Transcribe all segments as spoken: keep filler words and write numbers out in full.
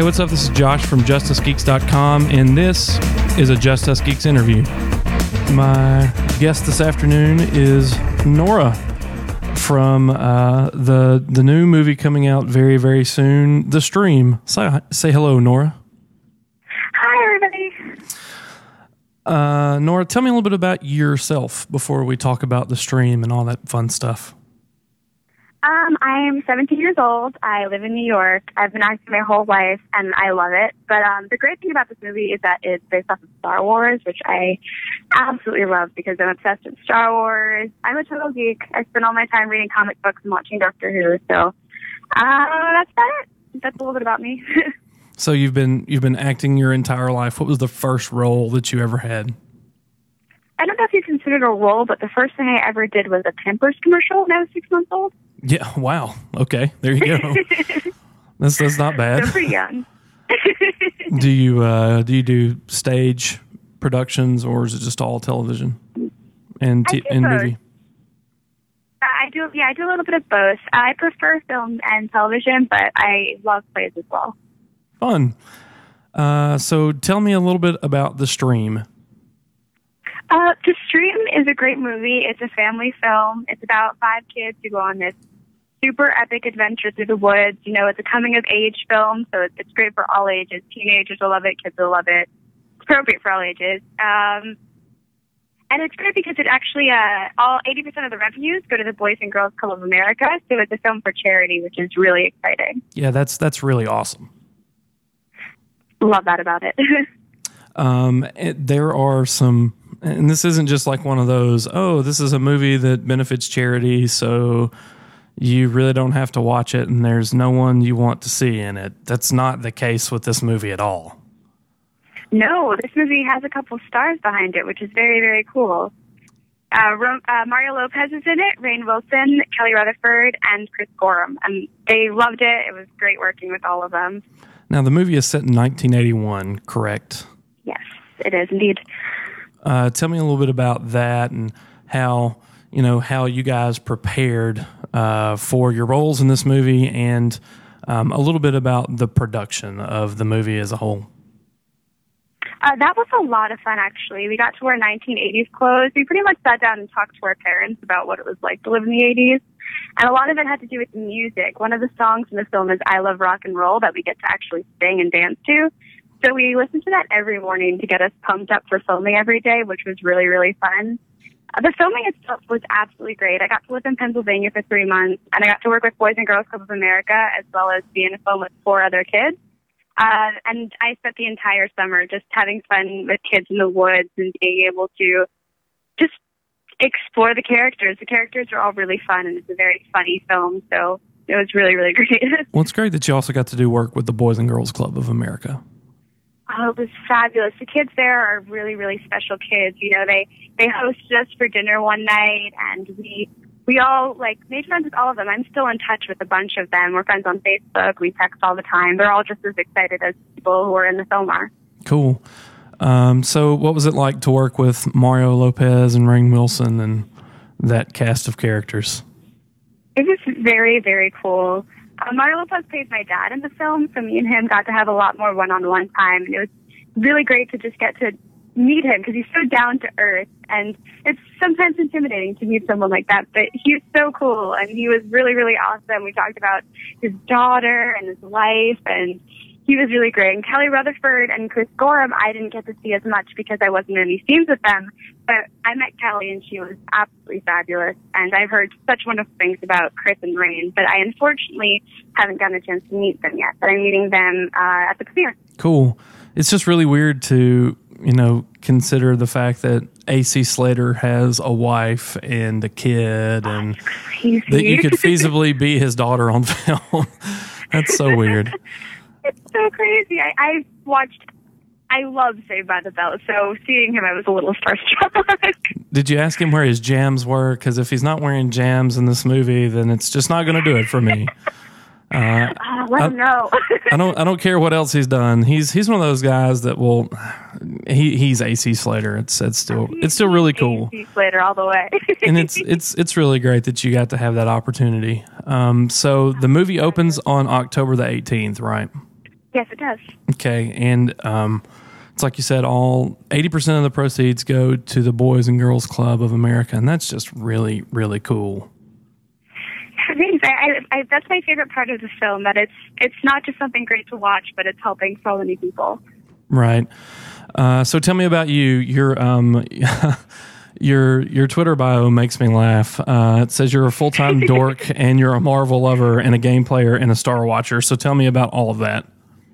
Hey, what's up? This is Josh from Just Us Geeks dot com, and this is a Just Us Geeks interview. My guest this afternoon is Nora from uh, the the new movie coming out very, very soon, The Stream. Say, say hello, Nora. Hi, everybody. Uh, Nora, tell me a little bit about yourself before we talk about The Stream and all that fun stuff. Um, I am seventeen years old. I live in New York. I've been acting my whole life, and I love it. But um, the great thing about this movie is that it's based off of Star Wars, which I absolutely love because I'm obsessed with Star Wars. I'm a total geek. I spend all my time reading comic books and watching Doctor Who. So uh, that's about it. That's a little bit about me. So you've been you've been acting your entire life. What was the first role that you ever had? I don't know if you consider it a role, but the first thing I ever did was a Pampers commercial when I was six months old. Yeah, wow. Okay, there you go. that's that's not bad. So pretty young. do you uh, do you do stage productions, or is it just all television and t- and both. movie? I do. Yeah, I do a little bit of both. I prefer film and television, but I love plays as well. Fun. Uh, so tell me a little bit about The Stream. Uh, The Stream is a great movie. It's a family film. It's about five kids who go on this super epic adventure through the woods. You know, it's a coming-of-age film, so it's, it's great for all ages. Teenagers will love it. Kids will love it. It's appropriate for all ages. Um, and it's great because it actually, uh, all eighty percent of the revenues go to the Boys and Girls Club of America, so it's a film for charity, which is really exciting. Yeah, that's that's really awesome. Love that about it. um, it, there are some... And this isn't just like one of those, oh, this is a movie that benefits charity, so you really don't have to watch it and there's no one you want to see in it. That's not the case with this movie at all. No, this movie has a couple stars behind it, which is very, very cool. Uh, Ro- uh, Mario Lopez is in it, Rainn Wilson, Kelly Rutherford, and Chris Gorham. And they loved it. It was great working with all of them. Now, the movie is set in nineteen eighty-one, correct? Yes, it is indeed. Uh, tell me a little bit about that and how you know how you guys prepared uh, for your roles in this movie, and um, a little bit about the production of the movie as a whole. Uh, that was a lot of fun, actually. We got to wear nineteen eighties clothes. We pretty much sat down and talked to our parents about what it was like to live in the eighties, and a lot of it had to do with the music. One of the songs in the film is "I Love Rock and Roll" that we get to actually sing and dance to. So we listened to that every morning to get us pumped up for filming every day, which was really, really fun. Uh, the filming itself was absolutely great. I got to live in Pennsylvania for three months, and I got to work with Boys and Girls Club of America, as well as be in a film with four other kids. Uh, and I spent the entire summer just having fun with kids in the woods and being able to just explore the characters. The characters are all really fun, and it's a very funny film, so it was really, really great. Well, it's great that you also got to do work with the Boys and Girls Club of America. Oh, it was fabulous. The kids there are really, really special kids. You know, they, they hosted us for dinner one night, and we we all, like, made friends with all of them. I'm still in touch with a bunch of them. We're friends on Facebook. We text all the time. They're all just as excited as people who are in the film are. Cool. Um, so what was it like to work with Mario Lopez and Rainn Wilson and that cast of characters? It was very, very cool. Uh, Mario Lopez plays my dad in the film, so me and him got to have a lot more one-on-one time. And it was really great to just get to meet him because he's so down to earth, and it's sometimes intimidating to meet someone like that, but he was so cool, and he was really, really awesome. We talked about his daughter and his life, and he was really great. And Kelly Rutherford and Chris Gorham, I didn't get to see as much because I wasn't in any scenes with them, but I met Kelly, and she was absolutely fabulous, and I've heard such wonderful things about Chris and Rainn, but I unfortunately haven't gotten a chance to meet them yet, but I'm meeting them uh, at the premiere. Cool. It's just really weird to, you know, consider the fact that A C Slater has a wife and a kid, and oh, that you could feasibly be his daughter on film. That's so weird. It's so crazy. I, I watched, I love Saved by the Bell, so seeing him, I was a little starstruck. Did you ask him where his jams were? Because if he's not wearing jams in this movie, then it's just not going to do it for me. Uh, uh, let I, him know. I don't. I don't care what else he's done. He's he's one of those guys that will. He he's A C Slater. It's it's still it's still really cool. A C Slater all the way. And it's it's it's really great that you got to have that opportunity. Um, so the movie opens on October the eighteenth, right? Yes, it does. Okay, and um, it's like you said, all eighty percent of the proceeds go to the Boys and Girls Club of America, and that's just really, really cool. Thanks. I, I, I, that's my favorite part of the film, that it's it's not just something great to watch, but it's helping so many people. Right. Uh, so tell me about you. Your um, your your Twitter bio makes me laugh. Uh, it says you're a full time dork and you're a Marvel lover and a game player and a Star Watcher. So tell me about all of that.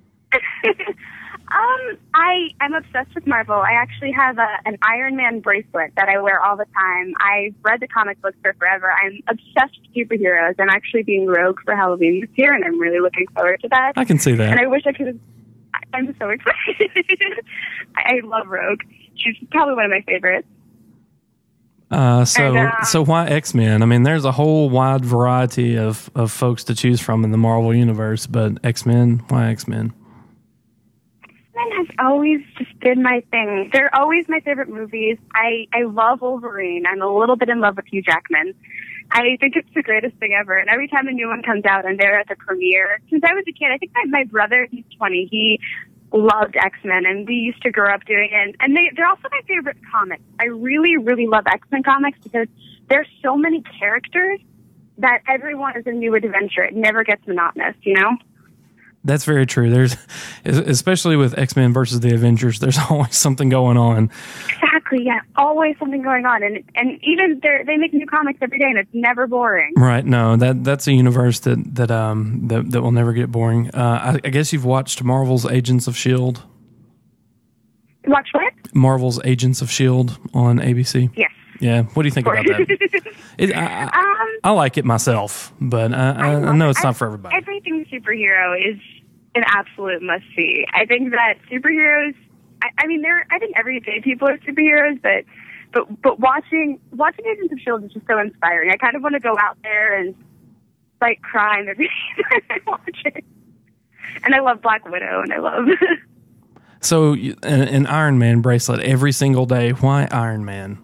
um, I I'm obsessed with Marvel. I actually have a, an Iron Man bracelet that I wear all the time. I've read the comic books for forever. I'm obsessed with superheroes. I'm actually being Rogue for Halloween this year, and I'm really looking forward to that. I can see that. And I wish I could have. I'm so excited. I love Rogue. She's probably one of my favorites. Uh, so, and, uh, so why X-Men? I mean, there's a whole wide variety of, of folks to choose from in the Marvel universe, but X-Men, why X-Men? X-Men has always just been my thing. They're always my favorite movies. I, I love Wolverine. I'm a little bit in love with Hugh Jackman. I think it's the greatest thing ever. And every time a new one comes out, I'm there at the premiere. Since I was a kid, I think my, my brother, he's twenty, he loved X-Men, and we used to grow up doing it. And they, they're also my favorite comics. I really, really love X-Men comics because there's so many characters that everyone is a new adventure. It never gets monotonous, you know? That's very true. There's, especially with X-Men versus the Avengers, there's always something going on. Exactly, yeah. Always something going on. And and even they they make new comics every day, and it's never boring. Right. No, that that's a universe that that um that, that will never get boring. Uh, I, I guess you've watched Marvel's Agents of S H I E L D. Watch what? Marvel's Agents of S H I E L D on A B C. Yes. Yeah. What do you think about that? It, I, I, um, I like it myself, but I, I, I know it's not for everybody. Everything superhero is an absolute must-see. I think that superheroes, I, I mean, they're, I think everyday people are superheroes, but but but watching watching Agents of S H I E L D is just so inspiring. I kind of want to go out there and fight crime every time I watch it. And I love Black Widow, and I love... So, an, an Iron Man bracelet every single day. Why Iron Man?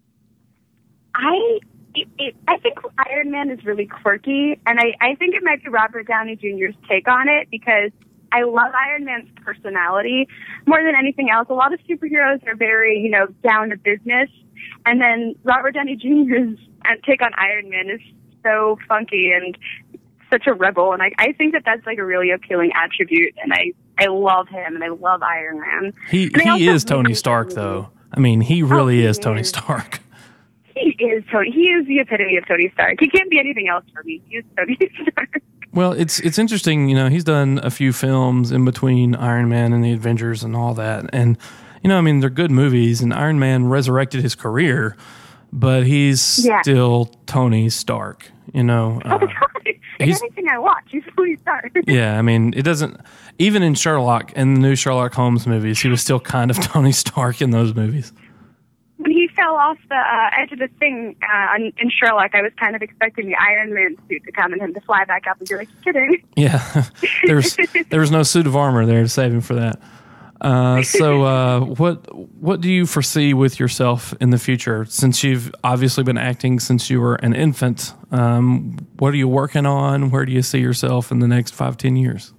I it, it, I think Iron Man is really quirky, and I, I think it might be Robert Downey Junior's take on it, because I love Iron Man's personality more than anything else. A lot of superheroes are very, you know, down to business, and then Robert Downey Junior's take on Iron Man is so funky and such a rebel, and I, I think that that's like a really appealing attribute, and I, I love him, and I love Iron Man. He he is Tony Stark, though. I mean, he really oh, he is Tony is. Stark. He is Tony. He is the epitome of Tony Stark. He can't be anything else for me. He is Tony Stark. Well, it's it's interesting. You know, he's done a few films in between Iron Man and the Avengers and all that, and you know, I mean, they're good movies. And Iron Man resurrected his career, but he's yeah. still Tony Stark. You know, uh, anything I watch, he's Tony Stark. Yeah, I mean, it doesn't. Even in Sherlock and the new Sherlock Holmes movies, he was still kind of Tony Stark in those movies. When he fell off the uh, edge of the thing uh, in Sherlock, I was kind of expecting the Iron Man suit to come and him to fly back up and be like, kidding. Yeah, there was there was no suit of armor there to save him for that. Uh, so, uh, what what do you foresee with yourself in the future? Since you've obviously been acting since you were an infant, um, what are you working on? Where do you see yourself in the next five, ten years?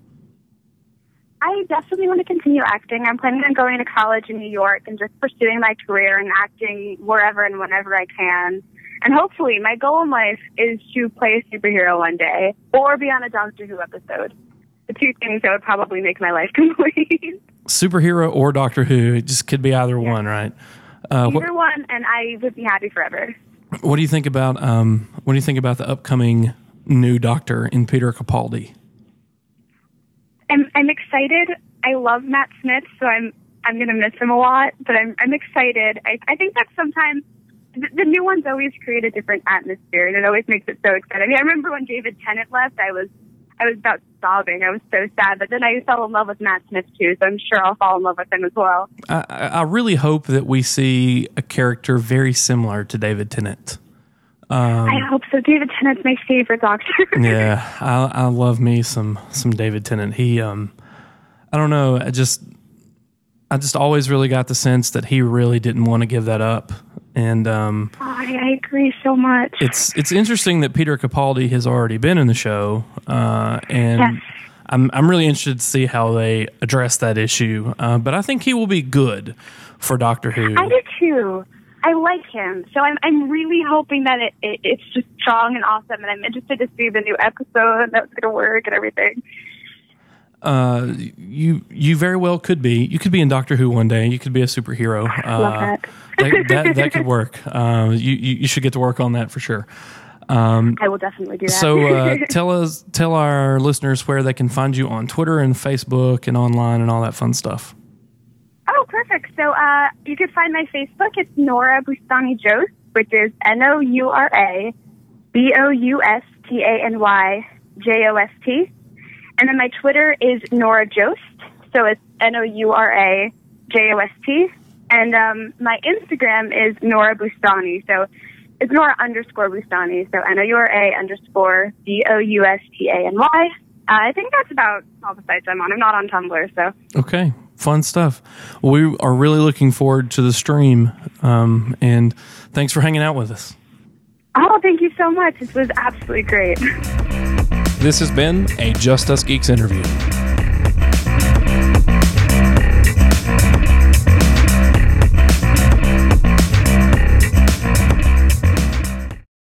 I definitely want to continue acting. I'm planning on going to college in New York and just pursuing my career and acting wherever and whenever I can. And hopefully, my goal in life is to play a superhero one day or be on a Doctor Who episode. The two things that would probably make my life complete. Superhero or Doctor Who, it just could be either yeah. one, right? Uh, either what, one, and I would be happy forever. What do you think about um, what do you think about the upcoming new Doctor in Peter Capaldi? I'm I'm excited. I love Matt Smith, so I'm I'm going to miss him a lot. But I'm I'm excited. I I think that sometimes the, the new ones always create a different atmosphere, and it always makes it so exciting. I mean, I remember when David Tennant left, I was. I was about sobbing. I was so sad. But then I fell in love with Matt Smith, too, so I'm sure I'll fall in love with him as well. I, I really hope that we see a character very similar to David Tennant. Um, I hope so. David Tennant's my favorite Doctor. Yeah, I, I love me some some David Tennant. He, um, I don't know, I just, I just always really got the sense that he really didn't want to give that up. And um, oh, I, I agree so much. It's it's interesting that Peter Capaldi has already been in the show, uh, and yes. I'm I'm really interested to see how they address that issue. Uh, but I think he will be good for Doctor Who. I do too. I like him, so I'm I'm really hoping that it, it it's just strong and awesome, and I'm interested to see the new episode and that's going to work and everything. Uh, you you very well could be. You could be in Doctor Who one day. You could be a superhero. Uh, Love that. that, that that could work. Uh, you, you you should get to work on that for sure. Um, I will definitely do that. so uh, tell us, tell our listeners where they can find you on Twitter and Facebook and online and all that fun stuff. Oh, perfect. So uh, you can find my Facebook. It's Noura Boustany-Jost, which is N O U R A B O U S T A N Y J O S T. And then my Twitter is Noura Jost, so it's N O U R A J O S T. And um, my Instagram is Noura Boustany, so it's Noura underscore Boustany, so N O U R A underscore B O U S T A N Y. Uh, I think that's about all the sites I'm on. I'm not on Tumblr, so. Okay, fun stuff. We are really looking forward to the stream, um, and thanks for hanging out with us. Oh, thank you so much. This was absolutely great. This has been a Just Us Geeks interview.